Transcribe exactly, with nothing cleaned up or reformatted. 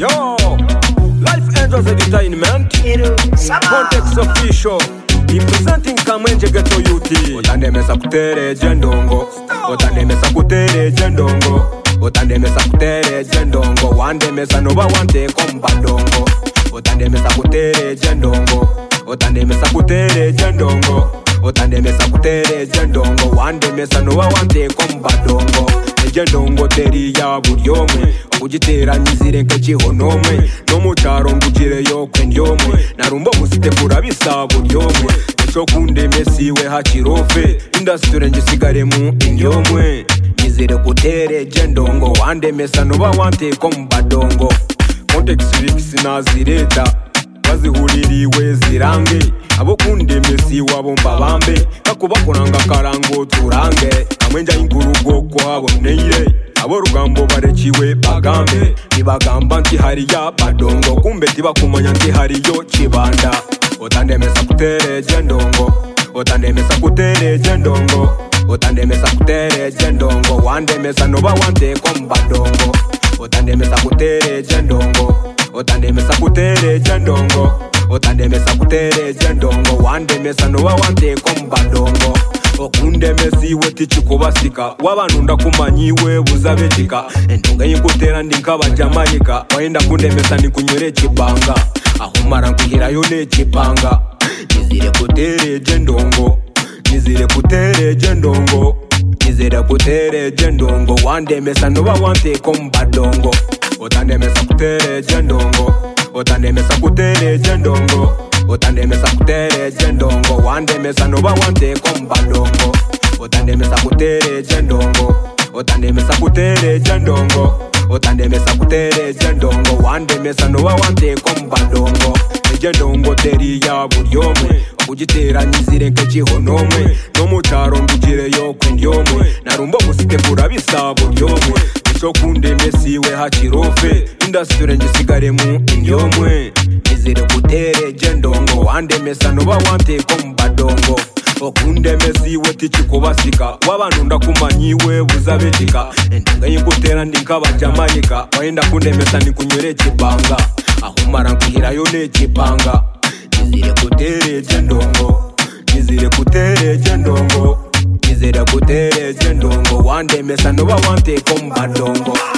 Yo, Life Angels Entertainment, Context Official, representing Kamwenje Ghetto Youth. Otandemesa kutere jendongo, otandemesa kutere jendongo, otandemesa kutere jendongo, wandemesa noba wante kombadongo. Otandemesa kutere jendongo, otandemesa kutere jendongo, otandemesa kutere jendongo, wandemesa noba wante kombadongo. Jendongo teri ya buri omwe okugitera nyizire nk'ekihonomwe no mu cyaro ngugireyo kwendyomwe narumba musite kurabisa buri omwe icyo kundemesiwe hakirofe industry ngisigaremu indyomwe nyizire kutere jendongo wandemesa noba wante ko mbadongo context lyrics nazireta bazihuririwe zirange abo kundemesi wabo mbabambe kakubakoranga karango turange amwenja inkurugo kwabo neire abo rugambo barekiwe bagambe nibagamba nti hariya badongo kumbe tibakumanya nti hariyo kibanda otandemesa kutere jendongo otandemesa kutere jendongo otandemesa kutere jendongo wandemesa noba wante kombadongo otandemesa kutere jendongo otandemesa kutere jendongo otandemesa kutere jendongo wandemesa noba wante kombadongo okundemesiwe tichikubasika wabanunda kumanyiwe buzabekika endonga yinkutera ndi nk'abajamayika wayenda kundemesa nikunywera ekibanga ahumara nkuhirayo n'ekibanga nizire kutere jendongo nizire kutere jendongo nizire kutere jendongo wandemesa noba wante kombadongo otandemesa kutere jendongo otandemesa kutere jendongo otandemesa kutere jendongo wandemesa noba wante kombadongo otandemesa kutere jendongo otandemesa kutere jendongo otandemesa kutere jendongo wandemesa noba wante kombadongo jendongo teri ya buri omwe okugitera nyizire nk'ekihonomwe no mu cyaro ngugireyo kwendyomwe narumba musite kurabisa buri omwe icyo kundemesiwe hakirofe industry ngisigaremu indyomwe nizire kutere jendongo wandemesa noba wante kombadongo okundemesiwe tichikubasika wabanunda kumanyiwe buzabekika endonga yinkutera ndi nk'abajamayika wayenda kundemesa nikunywera ekibanga ahumara nkuhirayo n'ekibanga nizire kutere jendongo nizire kutere jendongo nizire kutere jendongo wandemesa noba wante kombadongo.